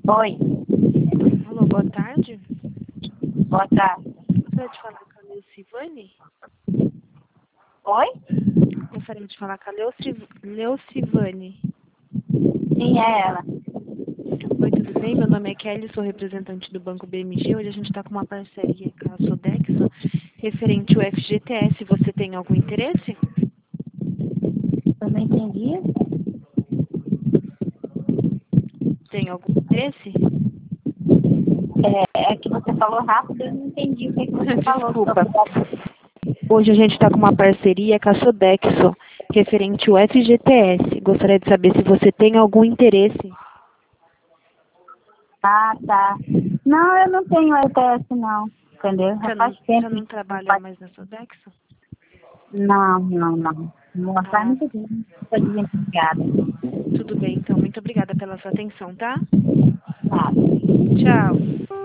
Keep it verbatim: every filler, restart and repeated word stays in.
Oi, Alô, boa tarde. boa tarde. Gostaria de falar com a Leucivane? Oi? Gostaria de falar com a Leuciv... Leucivane. Sim, é ela. Oi, tudo bem? Meu nome é Kelly, sou representante do Banco B M G. Hoje a gente está com uma parceria com a Sodexo referente ao F G T S. Você tem algum interesse? Eu não entendi. Tem algum interesse? É, é que você falou rápido e eu não entendi o que, que você falou. Desculpa. Hoje a gente está com uma parceria com a Sodexo referente ao F G T S. Gostaria de saber se você tem algum interesse. Ah, tá. Não, eu não tenho E T S não, entendeu? Já Já faz não, já tempo. não que não trabalha faz- mais na Sodexo? Não, não, não. Não faz Ah, muito tempo. Estou desempregada. tudo bem, então. Muito obrigada pela sua atenção, tá? Tá. Tchau.